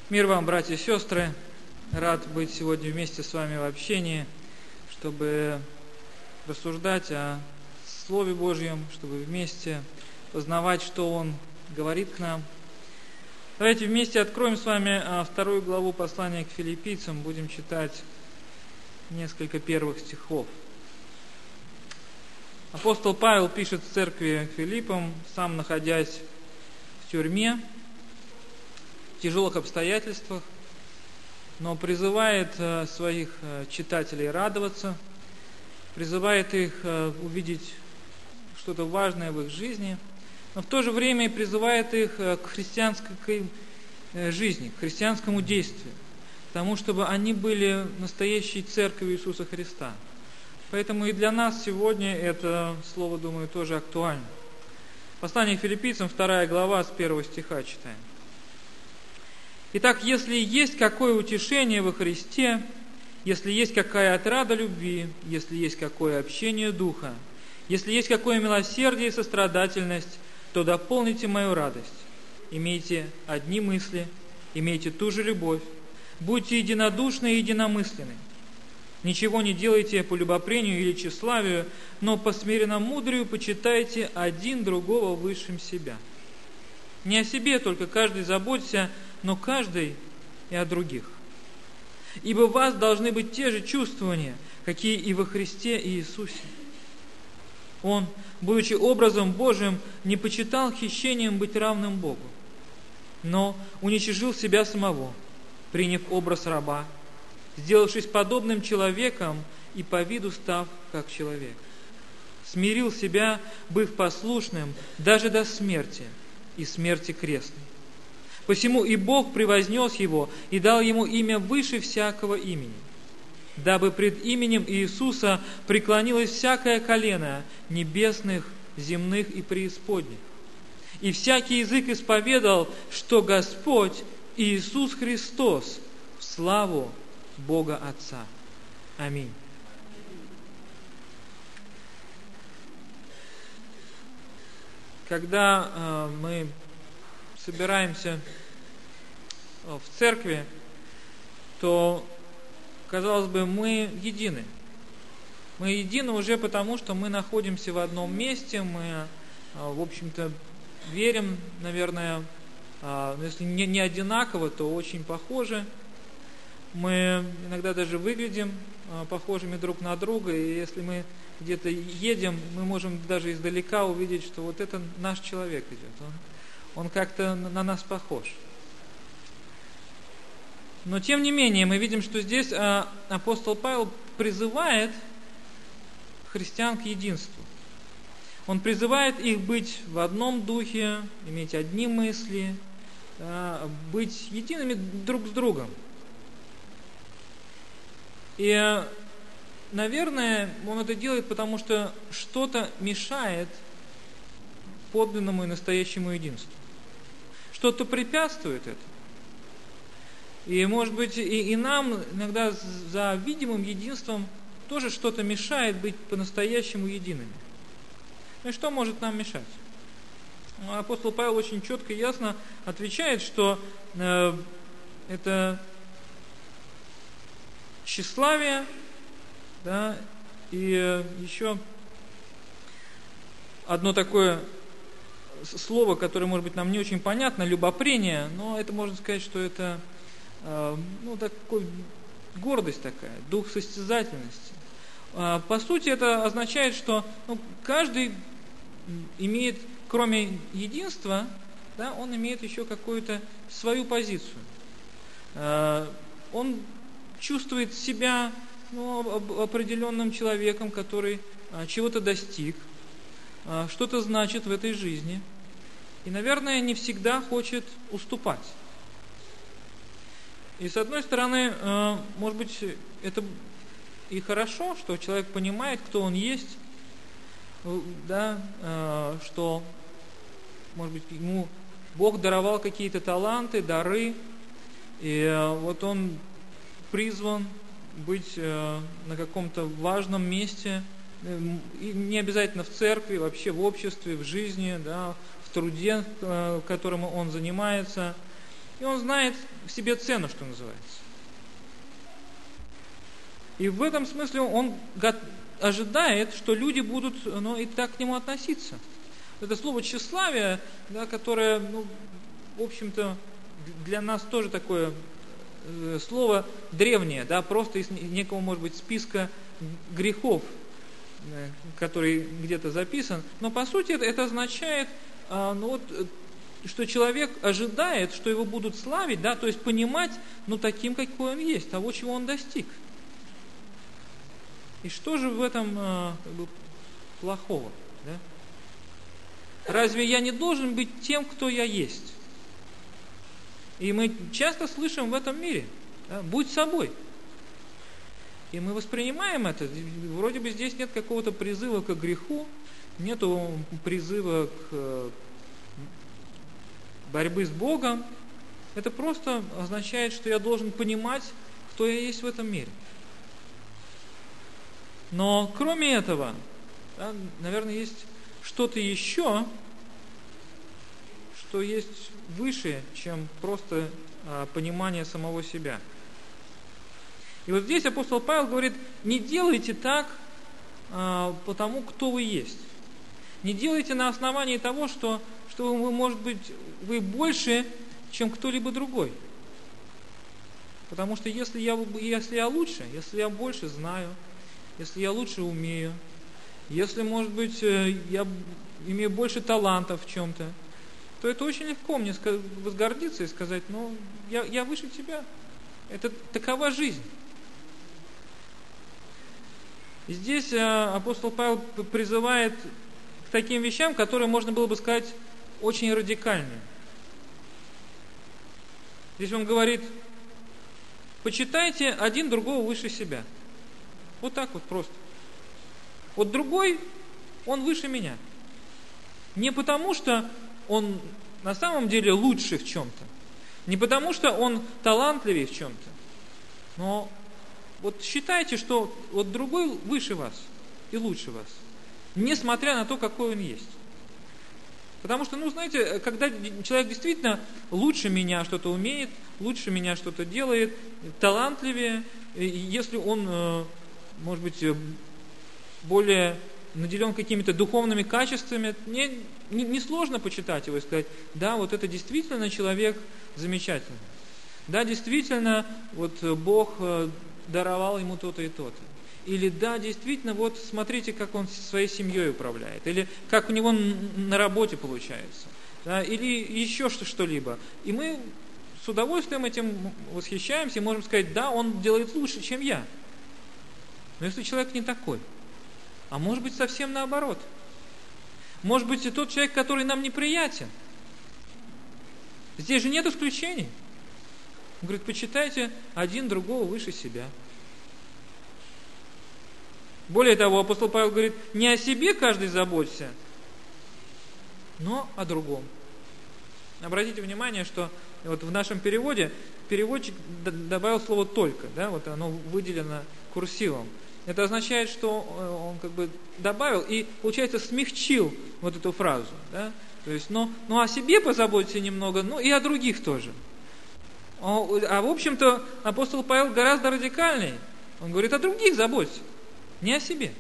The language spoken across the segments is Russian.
Мир вам, братья и сестры! Рад быть сегодня вместе с вами в общении, чтобы рассуждать о Слове Божьем, чтобы вместе познавать, что Он говорит к нам. Давайте вместе откроем с вами 2 главу послания к филиппийцам, будем читать несколько первых стихов. Апостол Павел пишет в церкви к Филиппам, сам находясь в тюрьме, в тяжелых обстоятельствах, но призывает своих читателей радоваться, призывает их увидеть что-то важное в их жизни, но в то же время и призывает их к христианской жизни, к христианскому действию, к тому, чтобы они были настоящей церковью Иисуса Христа. Поэтому и для нас сегодня это слово, думаю, тоже актуально. Послание к филиппийцам, 2 глава, с 1 стиха читаем. Итак, если есть какое утешение во Христе, если есть какая отрада любви, если есть какое общение Духа, если есть какое милосердие и сострадательность, то дополните мою радость. Имейте одни мысли, имейте ту же любовь, будьте единодушны и единомысленны. Ничего не делайте по любопрению или тщеславию, но по смиренномудрию почитайте один другого высшим себя. Не о себе только каждый заботься, но каждый и о других. Ибо в вас должны быть те же чувствования, какие и во Христе Иисусе. Он, будучи образом Божиим, не почитал хищением быть равным Богу, но уничижил себя самого, приняв образ раба, сделавшись подобным человеком и по виду став как человек. Смирил себя, быв послушным даже до смерти и смерти крестной. Посему и Бог превознес его и дал ему имя выше всякого имени, дабы пред именем Иисуса преклонилось всякое колено небесных, земных и преисподних, и всякий язык исповедал, что Господь Иисус Христос в славу Бога Отца. Аминь. Когда мы собираемся в церкви, то, казалось бы, мы едины. Мы едины уже потому, что мы находимся в одном месте, мы, в общем-то, верим, наверное, если не одинаково, то очень похожи. Мы иногда даже выглядим похожими друг на друга, и если мы где-то едем, мы можем даже издалека увидеть, что вот это наш человек идет. Он как-то на нас похож. Но тем не менее, мы видим, что здесь апостол Павел призывает христиан к единству. Он призывает их быть в одном духе, иметь одни мысли, быть едиными друг с другом. И, наверное, он это делает, потому что что-то мешает подлинному и настоящему единству. Что-то препятствует этому. И, может быть, и нам иногда за видимым единством тоже что-то мешает быть по-настоящему едиными. Ну и что может нам мешать? Апостол Павел очень четко и ясно отвечает, что это тщеславие, да, и еще одно такое слово, которое, может быть, нам не очень понятно, любопрение, но это можно сказать, что это такой, гордость такая, дух состязательности. По сути, это означает, что каждый имеет, кроме единства, да, он имеет еще какую-то свою позицию. Он чувствует себя определенным человеком, который чего-то достиг, что-то значит в этой жизни, и, наверное, не всегда хочет уступать. И с одной стороны, может быть, это и хорошо, что человек понимает, кто он есть, да, что, может быть, ему Бог даровал какие-то таланты, дары, и вот он призван быть на каком-то важном месте, и не обязательно в церкви, вообще в обществе, в жизни, да, в труде, которым он занимается. и он знает в себе цену, что называется. И в этом смысле он ожидает, что люди будут и так к нему относиться. Это слово тщеславие, да, которое, в общем-то, для нас тоже такое слово древнее, да, просто из некого, может быть, списка грехов, который где-то записан. Но по сути это означает, что человек ожидает, что его будут славить, да, то есть понимать, таким, какой он есть, того, чего он достиг. И что же в этом плохого? Да? Разве я не должен быть тем, кто я есть? И мы часто слышим в этом мире, да, будь собой. И мы воспринимаем это. Вроде бы здесь нет какого-то призыва к греху, нету призыва к борьбе с Богом. Это просто означает, что я должен понимать, кто я есть в этом мире. Но кроме этого, да, наверное, есть что-то еще, что есть выше, чем просто понимание самого себя. И вот здесь апостол Павел говорит: не делайте так потому, кто вы есть. Не делайте на основании того, что вы, может быть, вы больше, чем кто-либо другой. Потому что если я лучше, если я больше знаю, если я лучше умею, если, может быть, я имею больше талантов в чем-то, то это очень легко мне возгордиться и сказать: я выше тебя. Это такова жизнь. И здесь апостол Павел призывает к таким вещам, которые можно было бы сказать очень радикальными. Здесь он говорит: почитайте один другого выше себя. Вот так вот просто. Вот другой, он выше меня. Не потому, что он на самом деле лучше в чем-то, не потому, что он талантливее в чем-то, но вот считайте, что вот другой выше вас и лучше вас, несмотря на то, какой он есть. Потому что, знаете, когда человек действительно лучше меня что-то умеет, лучше меня что-то делает, талантливее, если он, может быть, более наделен какими-то духовными качествами, не сложно почитать его и сказать: да, вот это действительно человек замечательный. Да, действительно, вот Бог даровал ему то-то и то-то. Или да, действительно, вот смотрите, как он своей семьей управляет. Или как у него на работе получается. Да, или еще что-либо. И мы с удовольствием этим восхищаемся и можем сказать: да, он делает лучше, чем я. Но если человек не такой, а может быть совсем наоборот. Может быть и тот человек, который нам неприятен. Здесь же нет исключений. Он говорит: почитайте один другого выше себя. Более того, апостол Павел говорит: не о себе каждый заботься, но о другом. Обратите внимание, что вот в нашем переводе переводчик добавил слово «только», да, вот оно выделено курсивом. Это означает, что он как бы добавил и, получается, смягчил вот эту фразу. Да? То есть, о себе позаботься немного, и о других тоже. А в общем-то, апостол Павел гораздо радикальней. Он говорит: о других заботься, не о себе.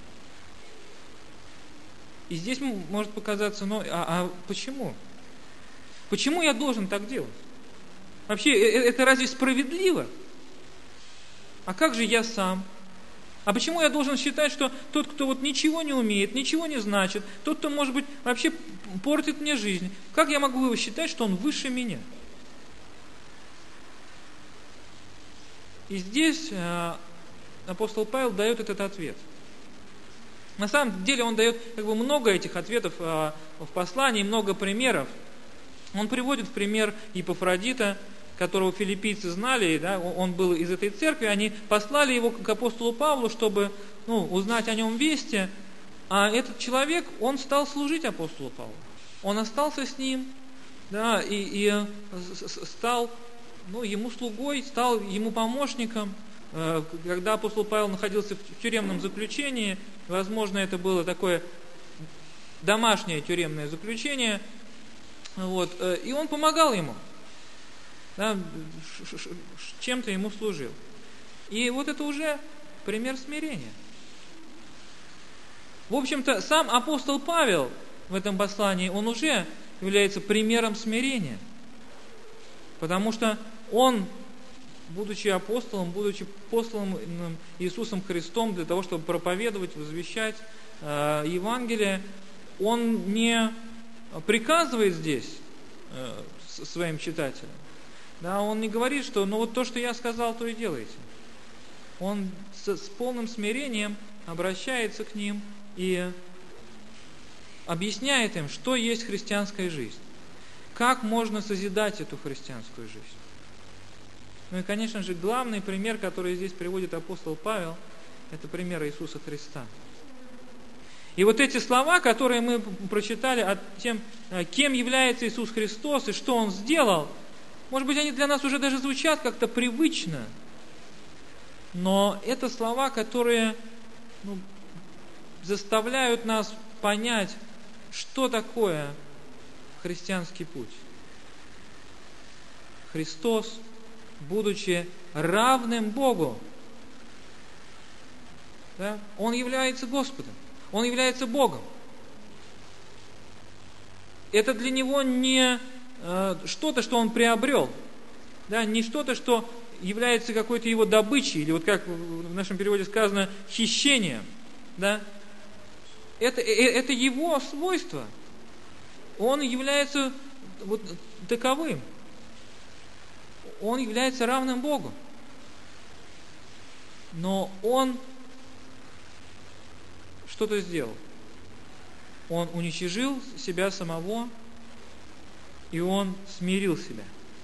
И здесь может показаться: почему? Почему я должен так делать? Вообще, это разве справедливо? А как же я сам? А почему я должен считать, что тот, кто вот ничего не умеет, ничего не значит, тот, кто, может быть, вообще портит мне жизнь, как я могу его считать, что он выше меня? И здесь апостол Павел дает этот ответ. На самом деле он дает много этих ответов в послании, много примеров. Он приводит в пример Епафродита, которого филиппийцы знали, да, он был из этой церкви, они послали его к апостолу Павлу, чтобы узнать о нем вести, а этот человек, он стал служить апостолу Павлу. Он остался с ним, да, и стал ему слугой, стал ему помощником. Когда апостол Павел находился в тюремном заключении, возможно, это было такое домашнее тюремное заключение, и он помогал ему. да, чем-то ему служил. И вот это уже пример смирения. В общем-то, сам апостол Павел в этом послании, он уже является примером смирения. Потому что он, будучи апостолом, будучи посланным Иисусом Христом для того, чтобы проповедовать, возвещать Евангелие, он не приказывает здесь своим читателям. Да, он не говорит, что ну вот то, что я сказал, то и делайте. Он с полным смирением обращается к ним и объясняет им, что есть христианская жизнь, как можно созидать эту христианскую жизнь. Ну и, конечно же, главный пример, который здесь приводит апостол Павел, это пример Иисуса Христа. И вот эти слова, которые мы прочитали о том, кем является Иисус Христос и что Он сделал, может быть, они для нас уже даже звучат как-то привычно, но это слова, которые заставляют нас понять, что такое христианский путь. Христос, будучи равным Богу, да, Он является Господом, Он является Богом. Это для Него не что-то, что Он приобрел, да, не что-то, что является какой-то Его добычей, или вот как в нашем переводе сказано, хищением. Да? Это Его свойство. Он является вот таковым. Он является равным Богу. Но Он что-то сделал. Он уничижил себя самого, и Он смирил себя.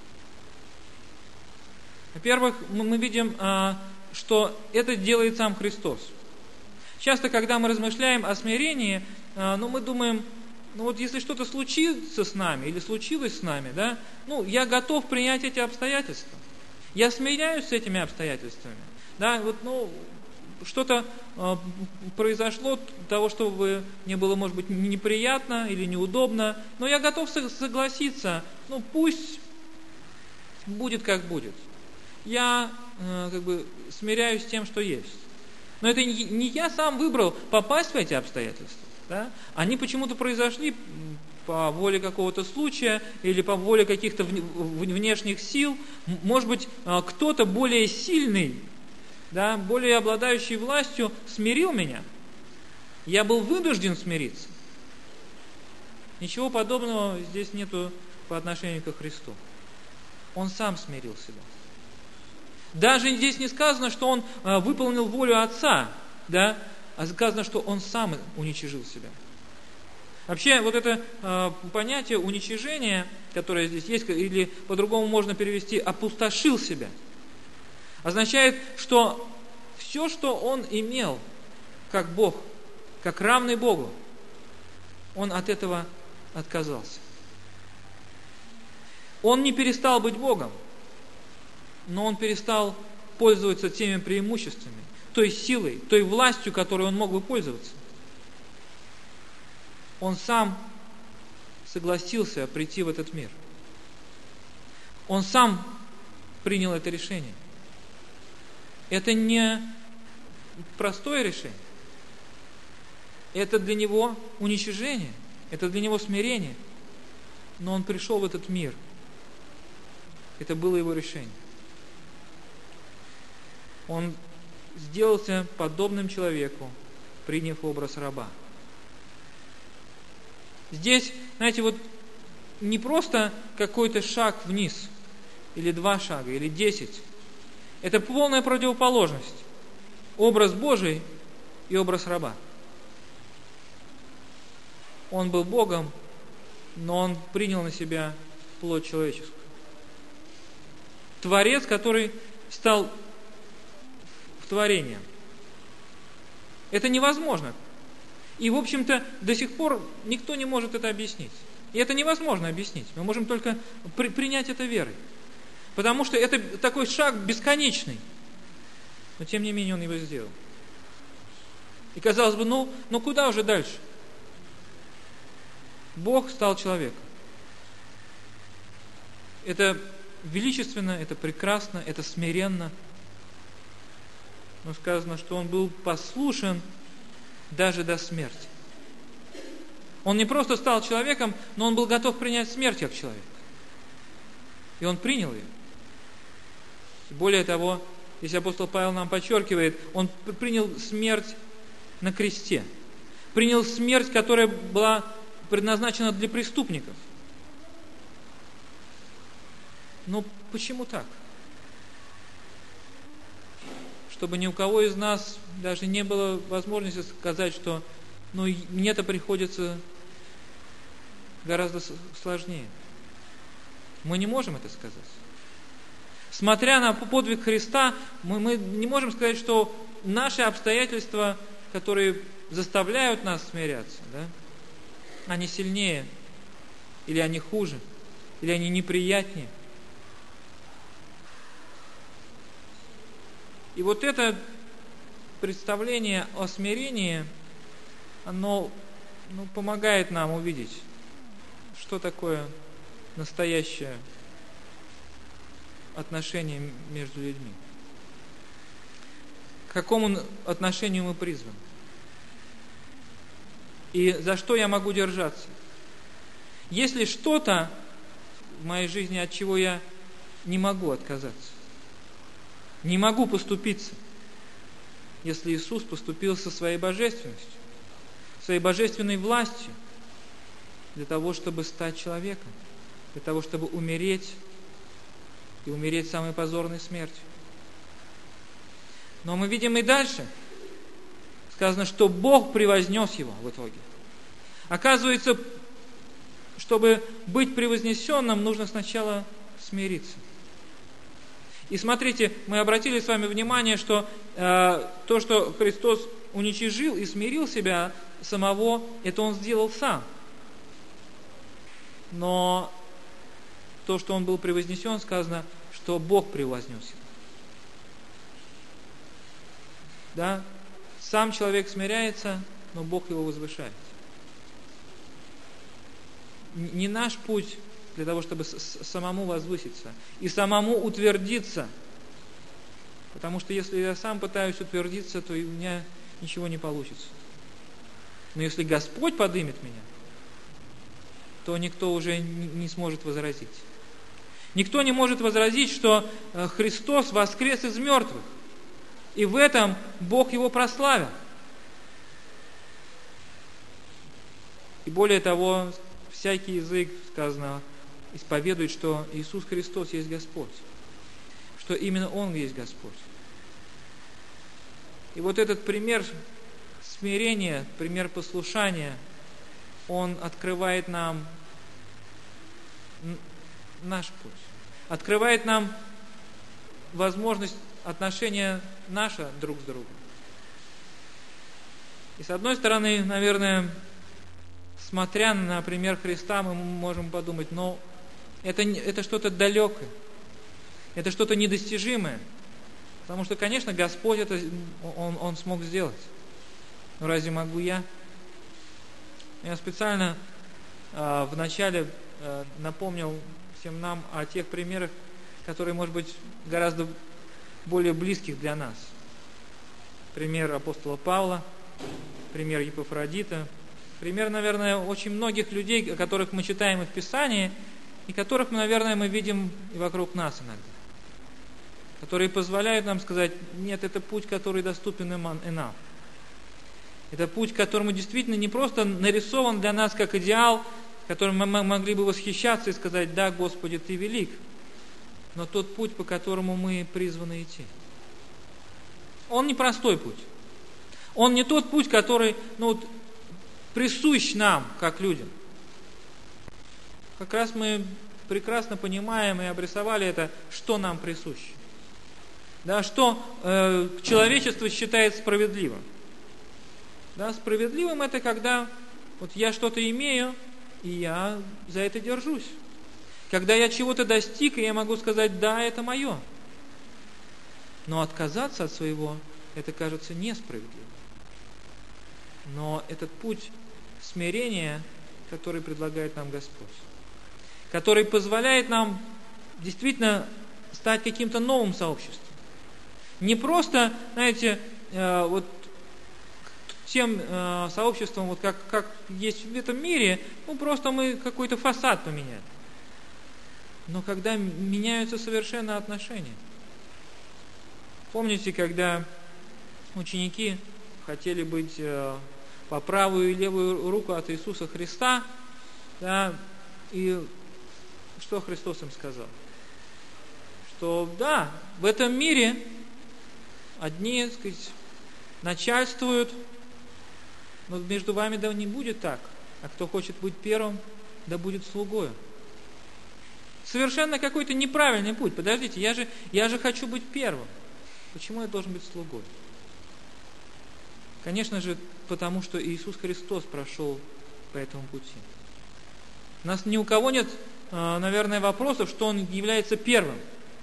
Во-первых, мы видим, что это делает сам Христос. Часто, когда мы размышляем о смирении, мы думаем, вот если что-то случится с нами или случилось с нами, да, я готов принять эти обстоятельства. Я смиряюсь с этими обстоятельствами. Да, что-то произошло, того, что мне было, может быть, неприятно или неудобно, но я готов согласиться, пусть будет как будет. Я смиряюсь с тем, что есть. Но это не я сам выбрал попасть в эти обстоятельства. Да? Они почему-то произошли по воле какого-то случая или по воле каких-то внешних сил. Может быть, кто-то более сильный, да, более обладающий властью смирил меня. Я был вынужден смириться. Ничего подобного здесь нету по отношению ко Христу. Он сам смирил себя. Даже здесь не сказано, что Он выполнил волю Отца, да, а сказано, что Он сам уничижил себя. Вообще, вот это понятие уничижения, которое здесь есть, или по-другому можно перевести «опустошил себя», означает, что все, что Он имел, как Бог, как равный Богу, Он от этого отказался. Он не перестал быть Богом, но Он перестал пользоваться теми преимуществами, той силой, той властью, которой Он мог бы пользоваться. Он сам согласился прийти в этот мир. Он сам принял это решение. Это не простое решение. Это для Него уничижение, это для Него смирение. Но Он пришел в этот мир. Это было Его решение. Он сделался подобным человеку, приняв образ раба. Здесь, знаете, вот не просто какой-то шаг вниз, или 2 шага, или 10. Это полная противоположность. Образ Божий и образ раба. Он был Богом, но Он принял на себя плоть человеческую. Творец, который стал творением. Это невозможно. И, в общем-то, до сих пор никто не может это объяснить. И это невозможно объяснить. Мы можем только принять это верой. Потому что это такой шаг бесконечный. Но, тем не менее, Он его сделал. И, казалось бы, куда уже дальше? Бог стал человеком. Это величественно, это прекрасно, это смиренно. Но сказано, что Он был послушен даже до смерти. Он не просто стал человеком, но Он был готов принять смерть как человек. И Он принял ее. Более того, если апостол Павел нам подчеркивает, Он принял смерть на кресте. Принял смерть, которая была предназначена для преступников. Но почему так? Чтобы ни у кого из нас даже не было возможности сказать, что мне-то приходится гораздо сложнее. Мы не можем это сказать. Смотря на подвиг Христа, мы не можем сказать, что наши обстоятельства, которые заставляют нас смиряться, да, они сильнее, или они хуже, или они неприятнее. И вот это представление о смирении, оно помогает нам увидеть, что такое настоящее отношение между людьми. К какому отношению мы призваны. И за что я могу держаться. Есть ли что-то в моей жизни, от чего я не могу отказаться? Не могу поступиться, если Иисус поступил со своей божественностью, своей божественной властью, для того, чтобы стать человеком, для того, чтобы умереть, и умереть самой позорной смертью. Но мы видим и дальше. Сказано, что Бог превознес его в итоге. Оказывается, чтобы быть превознесенным, нужно сначала смириться. И смотрите, мы обратили с вами внимание, что то, что Христос уничижил и смирил себя самого, это Он сделал сам. Но то, что Он был превознесен, сказано, что Бог превознес его. Да? Сам человек смиряется, но Бог его возвышает. Не наш путь для того, чтобы самому возвыситься и самому утвердиться. Потому что если я сам пытаюсь утвердиться, то у меня ничего не получится. Но если Господь поднимет меня, то никто уже не сможет возразить. Никто не может возразить, что Христос воскрес из мертвых. И в этом Бог Его прославил. И более того, всякий язык, сказано, исповедует, что Иисус Христос есть Господь. Что именно Он есть Господь. И вот этот пример смирения, пример послушания, он открывает нам наш путь. Открывает нам возможность отношения наше друг с другом. И с одной стороны, наверное, смотря на пример Христа, мы можем подумать, но это что-то далекое, это что-то недостижимое. Потому что, конечно, Господь Он смог сделать. Но разве могу я? Я специально в начале напомнил всем нам о тех примерах, которые, может быть, гораздо более близких для нас. Пример апостола Павла, пример Епафродита, пример, наверное, очень многих людей, о которых мы читаем и в Писании, и которых, наверное, мы видим и вокруг нас иногда. Которые позволяют нам сказать, нет, это путь, который доступен и нам. Это путь, которому действительно не просто нарисован для нас как идеал, которым мы могли бы восхищаться и сказать, да, Господи, Ты велик, но тот путь, по которому мы призваны идти. Он не простой путь. Он не тот путь, который присущ нам, как людям. Как раз мы прекрасно понимаем и обрисовали это, что нам присуще. Да, что человечество считает справедливым. Да, справедливым это когда я что-то имею, и я за это держусь. Когда я чего-то достиг, и я могу сказать, да, это мое. Но отказаться от своего, это кажется несправедливым. Но этот путь смирения, который предлагает нам Господь, который позволяет нам действительно стать каким-то новым сообществом. Не просто, знаете, вот тем сообществом, вот как есть в этом мире, просто мы какой-то фасад поменяли. Но когда меняются совершенно отношения. Помните, когда ученики хотели быть по правую и левую руку от Иисуса Христа, да, и что Христос им сказал? Что да, в этом мире одни, так сказать, начальствуют, но между вами да не будет так. А кто хочет быть первым, да будет слугою. Совершенно какой-то неправильный путь. Подождите, я же хочу быть первым. Почему я должен быть слугой? Конечно же, потому что Иисус Христос прошел по этому пути. У нас ни у кого нет, наверное, вопросов, что Он является первым.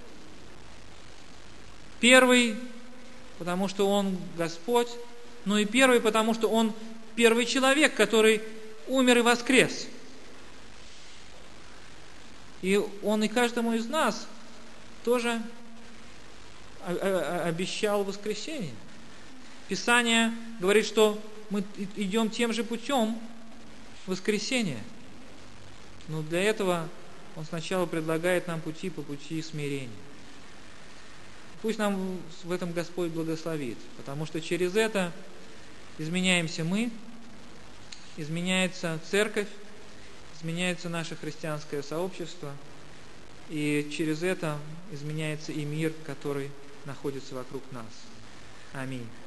Первый, потому что Он Господь, но и первый, потому что Он первый человек, который умер и воскрес. И Он и каждому из нас тоже обещал воскресение. Писание говорит, что мы идем тем же путем воскресения. Но для этого Он сначала предлагает нам пути по пути смирения. Пусть нам в этом Господь благословит, потому что через это изменяемся мы, изменяется церковь, изменяется наше христианское сообщество, и через это изменяется и мир, который находится вокруг нас. Аминь.